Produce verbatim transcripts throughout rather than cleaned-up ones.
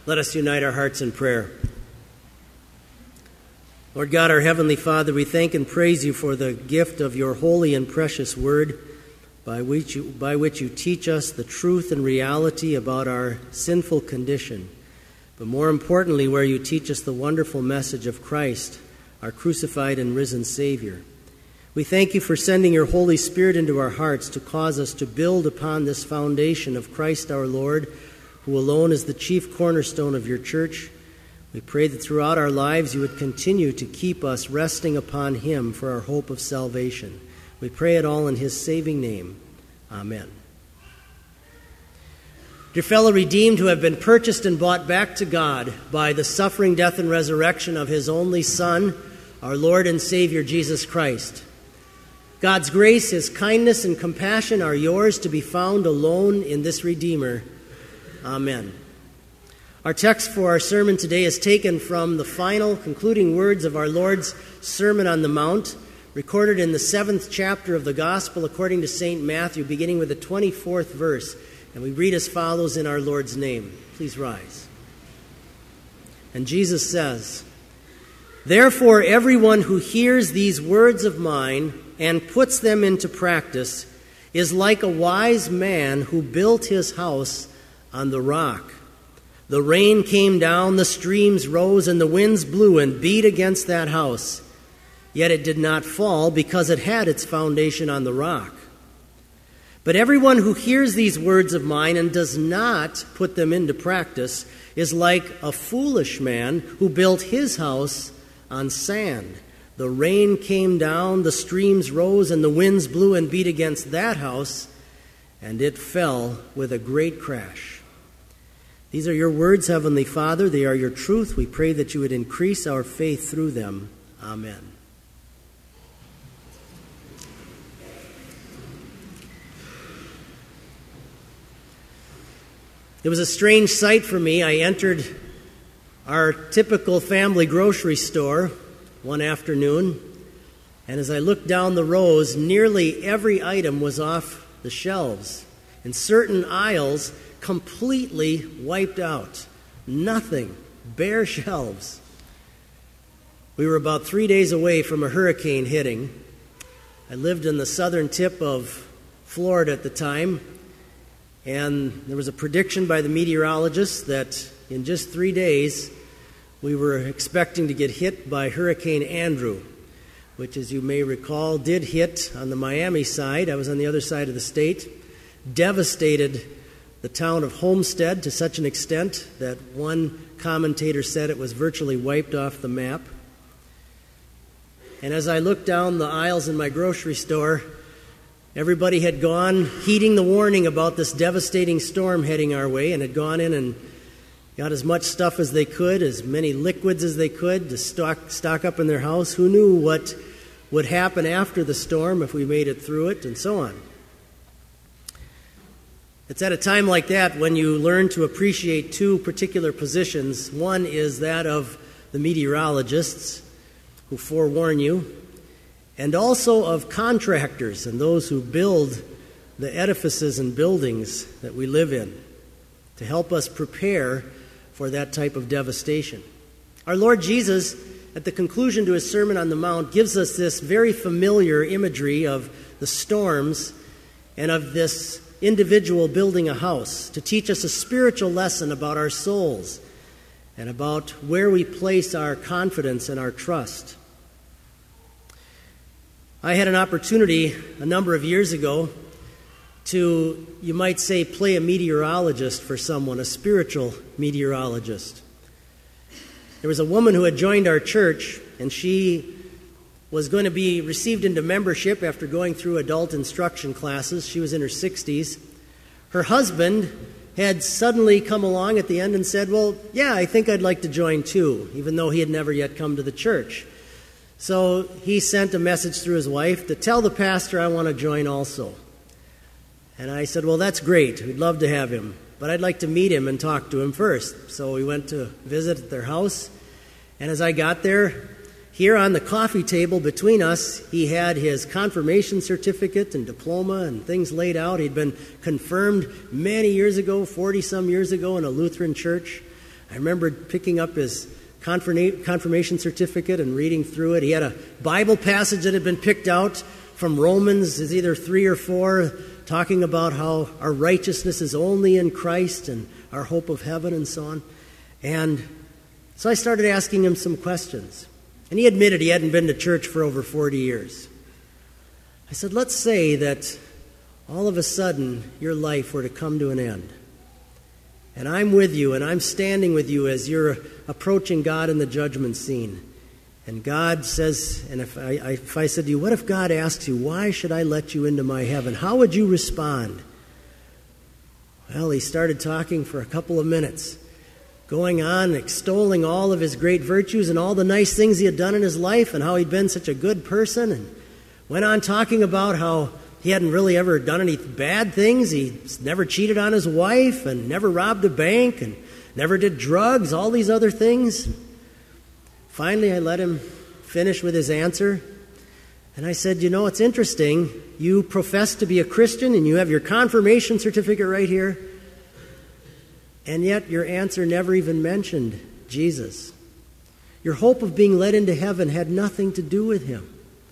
Let us unite our hearts in prayer. Lord God, our Heavenly Father, we thank and praise you for the gift of your holy and precious word, by which you, by which you teach us the truth and reality about our sinful condition, but more importantly, where you teach us the wonderful message of Christ, our crucified and risen Savior. We thank you for sending your Holy Spirit into our hearts to cause us to build upon this foundation of Christ our Lord, who alone is the chief cornerstone of your church. We pray that throughout our lives you would continue to keep us resting upon him for our hope of salvation. We pray it all in his saving name. Amen. Dear fellow redeemed who have been purchased and bought back to God by the suffering, death, and resurrection of his only Son, our Lord and Savior, Jesus Christ. God's grace, his kindness, and compassion are yours to be found alone in this Redeemer. Amen. Our text for our sermon today is taken from the final concluding words of our Lord's Sermon on the Mount, recorded in the seventh chapter of the Gospel according to Saint Matthew, beginning with the twenty-fourth verse. And we read as follows in our Lord's name. Please rise. And Jesus says, "Therefore everyone who hears these words of mine and puts them into practice is like a wise man who built his house on the rock. The rain came down, the streams rose, and the winds blew and beat against that house. Yet it did not fall because it had its foundation on the rock. But everyone who hears these words of mine and does not put them into practice is like a foolish man who built his house on sand. The rain came down, the streams rose, and the winds blew and beat against that house, and it fell with a great crash." These are your words, Heavenly Father. They are your truth. We pray that you would increase our faith through them. Amen. It was a strange sight for me. I entered our typical family grocery store one afternoon, and as I looked down the rows, nearly every item was off the shelves. In certain aisles, completely wiped out. Nothing. Bare shelves. We were about three days away from a hurricane hitting. I lived in the southern tip of Florida at the time, and there was a prediction by the meteorologists that in just three days we were expecting to get hit by Hurricane Andrew, which, as you may recall, did hit on the Miami side. I was on the other side of the state. Devastated the town of Homestead to such an extent that one commentator said it was virtually wiped off the map. And as I looked down the aisles in my grocery store, everybody had gone heeding the warning about this devastating storm heading our way and had gone in and got as much stuff as they could, as many liquids as they could to stock, stock up in their house. Who knew what would happen after the storm if we made it through it, and so on. It's at a time like that when you learn to appreciate two particular positions. One is that of the meteorologists who forewarn you, and also of contractors and those who build the edifices and buildings that we live in to help us prepare for that type of devastation. Our Lord Jesus, at the conclusion to his Sermon on the Mount, gives us this very familiar imagery of the storms and of this individual building a house to teach us a spiritual lesson about our souls and about where we place our confidence and our trust. I had an opportunity a number of years ago to, you might say, play a meteorologist for someone, a spiritual meteorologist. There was a woman who had joined our church, and she was going to be received into membership after going through adult instruction classes. She was in her sixties. Her husband had suddenly come along at the end and said, "Well, yeah, I think I'd like to join too," even though he had never yet come to the church. So he sent a message through his wife to tell the pastor, "I want to join also." And I said, "Well, that's great. We'd love to have him, but I'd like to meet him and talk to him first." So we went to visit at their house, and as I got there, here on the coffee table between us, he had his confirmation certificate and diploma and things laid out. He'd been confirmed many years ago, forty-some years ago, in a Lutheran church. I remember picking up his confirmation certificate and reading through it. He had a Bible passage that had been picked out from Romans, is either three or four, talking about how our righteousness is only in Christ and our hope of heaven and so on. And so I started asking him some questions. And he admitted he hadn't been to church for over forty years. I said, let's say that all of a sudden your life were to come to an end. And I'm with you, and I'm standing with you as you're approaching God in the judgment scene. And God says, and if I, I, if I said to you, what if God asks you, why should I let you into my heaven? How would you respond? Well, he started talking for a couple of minutes, going on, extolling all of his great virtues and all the nice things he had done in his life and how he'd been such a good person, and went on talking about how he hadn't really ever done any bad things. He never cheated on his wife and never robbed a bank and never did drugs, all these other things. Finally, I let him finish with his answer. And I said, you know, it's interesting. You profess to be a Christian and you have your confirmation certificate right here. And yet your answer never even mentioned Jesus. Your hope of being led into heaven had nothing to do with him.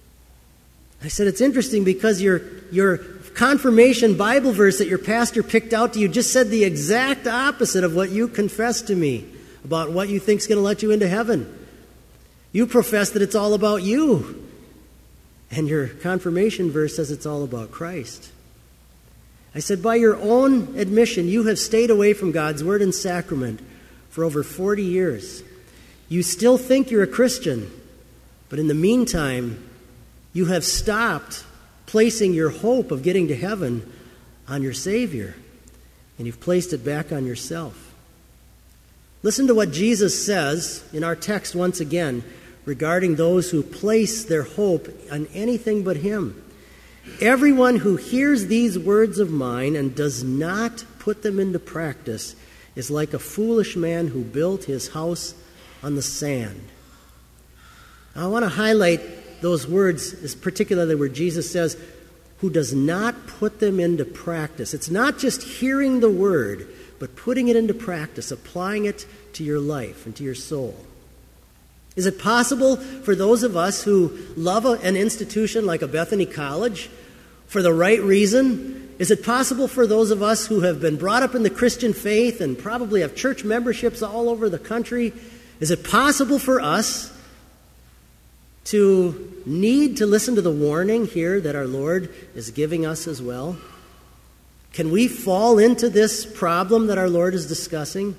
I said, it's interesting because your, your confirmation Bible verse that your pastor picked out to you just said the exact opposite of what you confessed to me about what you think is going to let you into heaven. You profess that it's all about you. And your confirmation verse says it's all about Christ. I said, by your own admission, you have stayed away from God's word and sacrament for over forty years. You still think you're a Christian, but in the meantime, you have stopped placing your hope of getting to heaven on your Savior, and you've placed it back on yourself. Listen to what Jesus says in our text once again regarding those who place their hope on anything but him. Everyone who hears these words of mine and does not put them into practice is like a foolish man who built his house on the sand. Now, I want to highlight those words, is particularly where Jesus says, who does not put them into practice. It's not just hearing the word, but putting it into practice, applying it to your life and to your soul. Is it possible for those of us who love a, an institution like a Bethany College for the right reason? Is it possible for those of us who have been brought up in the Christian faith and probably have church memberships all over the country, is it possible for us to need to listen to the warning here that our Lord is giving us as well? Can we fall into this problem that our Lord is discussing?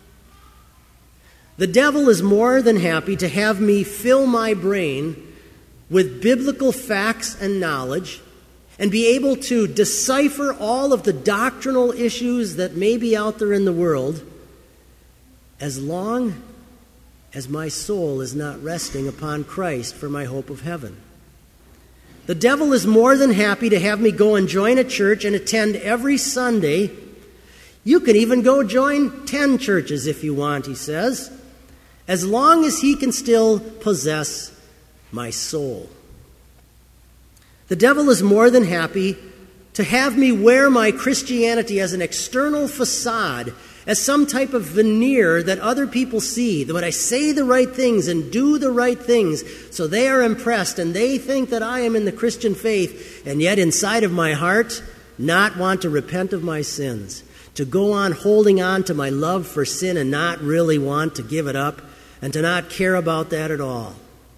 The devil is more than happy to have me fill my brain with biblical facts and knowledge and be able to decipher all of the doctrinal issues that may be out there in the world as long as my soul is not resting upon Christ for my hope of heaven. The devil is more than happy to have me go and join a church and attend every Sunday. You can even go join ten churches if you want, he says, as long as he can still possess my soul. The devil is more than happy to have me wear my Christianity as an external facade, as some type of veneer that other people see, that when I say the right things and do the right things, so they are impressed and they think that I am in the Christian faith, and yet inside of my heart, not want to repent of my sins, to go on holding on to my love for sin and not really want to give it up, and to not care about that at all.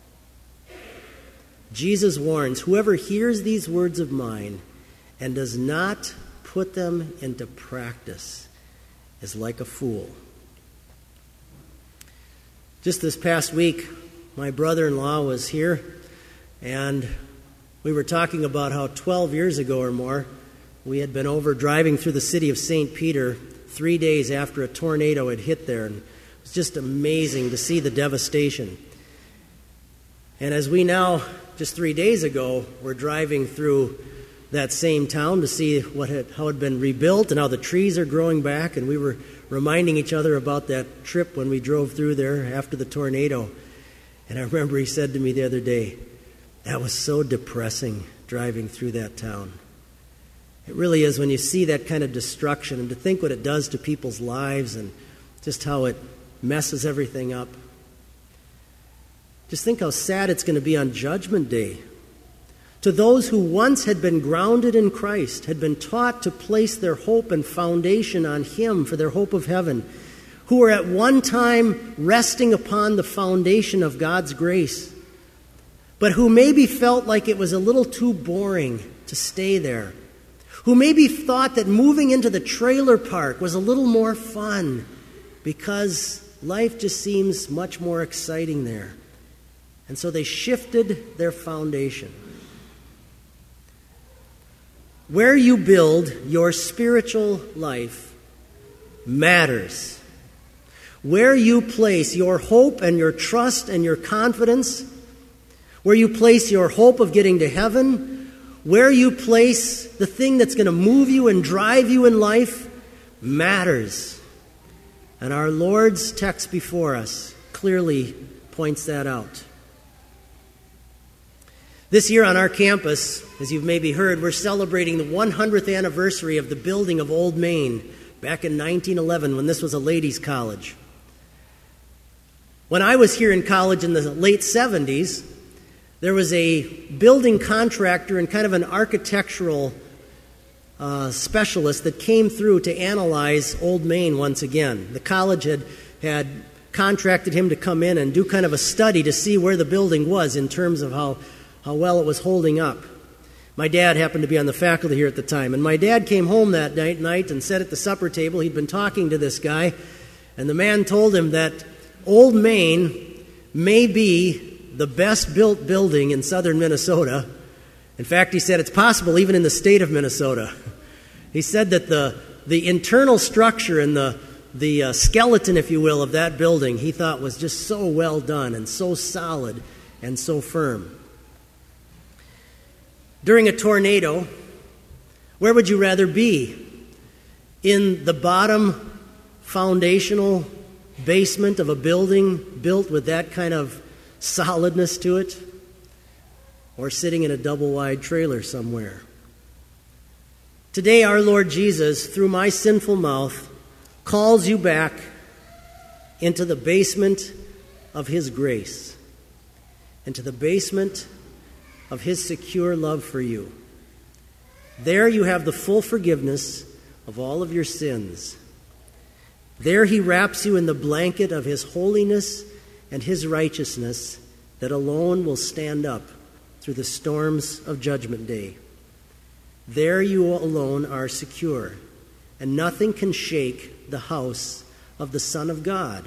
Jesus warns, whoever hears these words of mine and does not put them into practice is like a fool. Just this past week, my brother-in-law was here, and we were talking about how twelve years ago or more, we had been over driving through the city of Saint Peter three days after a tornado had hit there, and it was just amazing to see the devastation. And as we now, just three days ago, were driving through that same town to see what had, how it had been rebuilt and how the trees are growing back, and we were reminding each other about that trip when we drove through there after the tornado. And I remember he said to me the other day, that was so depressing driving through that town. It really is when you see that kind of destruction and to think what it does to people's lives and just how it messes everything up. Just think how sad it's going to be on Judgment Day. To those who once had been grounded in Christ, had been taught to place their hope and foundation on Him for their hope of heaven, who were at one time resting upon the foundation of God's grace, but who maybe felt like it was a little too boring to stay there, who maybe thought that moving into the trailer park was a little more fun because life just seems much more exciting there. And so they shifted their foundation. Where you build your spiritual life matters. Where you place your hope and your trust and your confidence, where you place your hope of getting to heaven, where you place the thing that's going to move you and drive you in life matters. And our Lord's text before us clearly points that out. This year on our campus, as you've maybe heard, we're celebrating the one hundredth anniversary of the building of Old Main back in nineteen eleven when this was a ladies' college. When I was here in college in the late seventies, there was a building contractor and kind of an architectural uh, specialist that came through to analyze Old Main once again. The college had, had contracted him to come in and do kind of a study to see where the building was in terms of how how well it was holding up. My dad happened to be on the faculty here at the time, and my dad came home that night, night and sat at the supper table. He'd been talking to this guy, and the man told him that Old Main may be the best built building in southern Minnesota. In fact, he said it's possible even in the state of Minnesota. He said that the, the internal structure and the, the uh, skeleton, if you will, of that building he thought was just so well done and so solid and so firm. During a tornado, where would you rather be? In the bottom foundational basement of a building built with that kind of solidness to it? Or sitting in a double-wide trailer somewhere? Today, our Lord Jesus, through my sinful mouth, calls you back into the basement of His grace, into the basement of His secure love for you. There you have the full forgiveness of all of your sins. There He wraps you in the blanket of His holiness and His righteousness that alone will stand up through the storms of Judgment Day. There you alone are secure, and nothing can shake the house of the Son of God.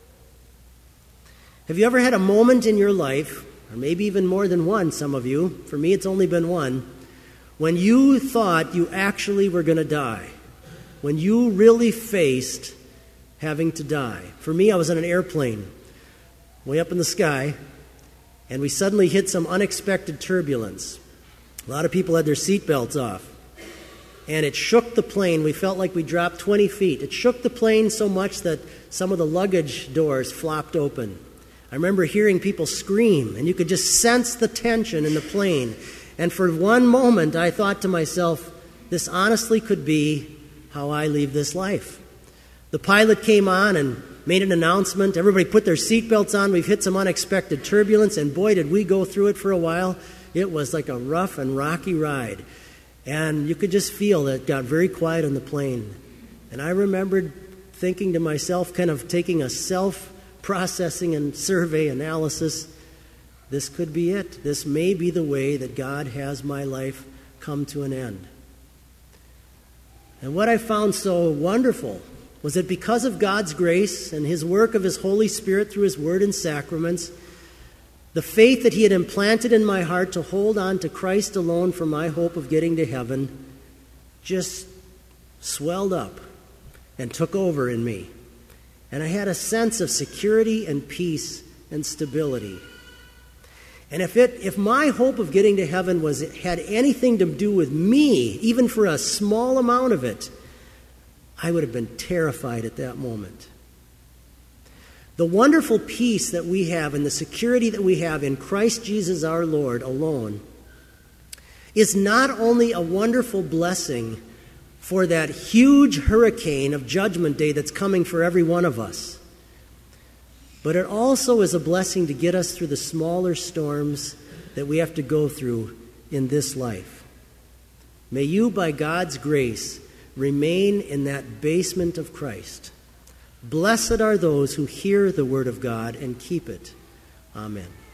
Have you ever had a moment in your life, or maybe even more than one, some of you, for me it's only been one, when you thought you actually were going to die, when you really faced having to die? For me, I was on an airplane way up in the sky, and we suddenly hit some unexpected turbulence. A lot of people had their seatbelts off, and it shook the plane. We felt like we dropped twenty feet. It shook the plane so much that some of the luggage doors flopped open. I remember hearing people scream, and you could just sense the tension in the plane. And for one moment, I thought to myself, this honestly could be how I leave this life. The pilot came on and made an announcement. Everybody put their seatbelts on. We've hit some unexpected turbulence, and boy, did we go through it for a while. It was like a rough and rocky ride. And you could just feel that it got very quiet on the plane. And I remembered thinking to myself, kind of taking a self-processing and survey analysis, this could be it. This may be the way that God has my life come to an end. And what I found so wonderful was that because of God's grace and His work of His Holy Spirit through His Word and sacraments, the faith that He had implanted in my heart to hold on to Christ alone for my hope of getting to heaven just swelled up and took over in me. And I had a sense of security and peace and stability. And if it, if my hope of getting to heaven was had anything to do with me, even for a small amount of it, I would have been terrified at that moment. The wonderful peace that we have and the security that we have in Christ Jesus our Lord alone is not only a wonderful blessing for that huge hurricane of Judgment Day that's coming for every one of us, But it also is a blessing to get us through the smaller storms that we have to go through in this life. May you, by God's grace, remain in that basement of Christ. Blessed are those who hear the word of God and keep it. Amen.